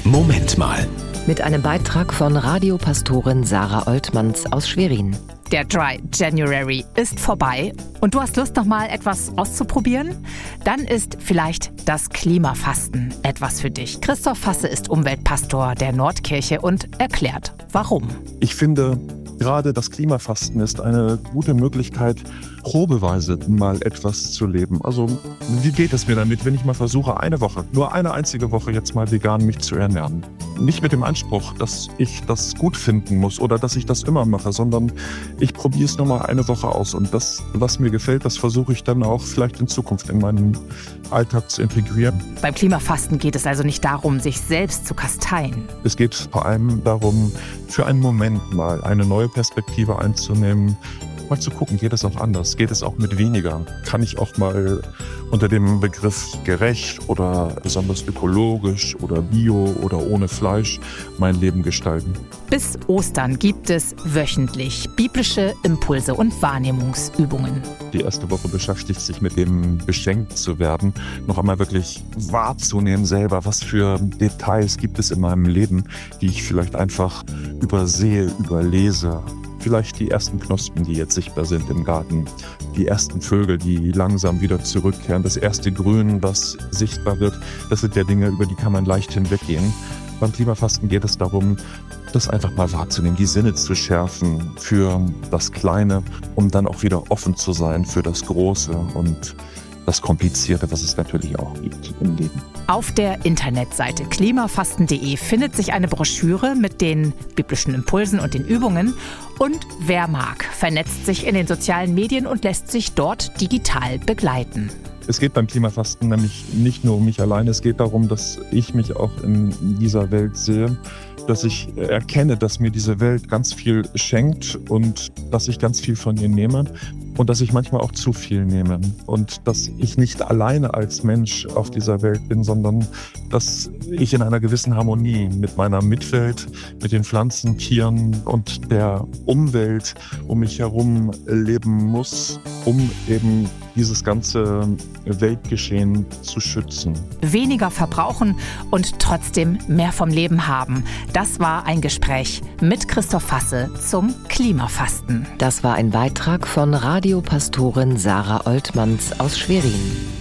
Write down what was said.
Moment mal. Mit einem Beitrag von Radiopastorin Sarah Oltmanns aus Schwerin. Der Dry January ist vorbei und du hast Lust, noch mal etwas auszuprobieren? Dann ist vielleicht das Klimafasten etwas für dich. Christoph Fasse ist Umweltpastor der Nordkirche und erklärt, warum. Ich finde, gerade das Klimafasten ist eine gute Möglichkeit, probeweise mal etwas zu leben. Also, wie geht es mir damit, wenn ich mal versuche, nur eine einzige Woche jetzt mal vegan mich zu ernähren? Nicht mit dem Anspruch, dass ich das gut finden muss oder dass ich das immer mache, sondern ich probiere es nur mal eine Woche aus. Und das, was mir gefällt, das versuche ich dann auch vielleicht in Zukunft in meinen Alltag zu integrieren. Beim Klimafasten geht es also nicht darum, sich selbst zu kasteien. Es geht vor allem darum, für einen Moment mal eine neue Perspektive einzunehmen, mal zu gucken, geht es auch anders, geht es auch mit weniger? Kann ich auch mal unter dem Begriff gerecht oder besonders ökologisch oder bio oder ohne Fleisch mein Leben gestalten? Bis Ostern gibt es wöchentlich biblische Impulse und Wahrnehmungsübungen. Die erste Woche beschäftigt sich mit dem beschenkt zu werden, noch einmal wirklich wahrzunehmen selber, was für Details gibt es in meinem Leben, die ich vielleicht einfach übersehe, überlese. Vielleicht die ersten Knospen, die jetzt sichtbar sind im Garten, die ersten Vögel, die langsam wieder zurückkehren, das erste Grün, das sichtbar wird. Das sind ja Dinge, über die kann man leicht hinweggehen. Beim Klimafasten geht es darum, das einfach mal wahrzunehmen, die Sinne zu schärfen für das Kleine, um dann auch wieder offen zu sein für das Große und das Komplizierte, was es natürlich auch gibt im Leben. Auf der Internetseite klimafasten.de findet sich eine Broschüre mit den biblischen Impulsen und den Übungen. Und wer mag, vernetzt sich in den sozialen Medien und lässt sich dort digital begleiten. Es geht beim Klimafasten nämlich nicht nur um mich alleine, es geht darum, dass ich mich auch in dieser Welt sehe, dass ich erkenne, dass mir diese Welt ganz viel schenkt und dass ich ganz viel von ihr nehme und dass ich manchmal auch zu viel nehme und dass ich nicht alleine als Mensch auf dieser Welt bin, sondern dass ich in einer gewissen Harmonie mit meiner Mitwelt, mit den Pflanzen, Tieren und der Umwelt um mich herum leben muss, um eben dieses ganze Weltgeschehen zu schützen. Weniger verbrauchen und trotzdem mehr vom Leben haben. Das war ein Gespräch mit Christoph Fasse zum Klimafasten. Das war ein Beitrag von Radiopastorin Sarah Oltmanns aus Schwerin.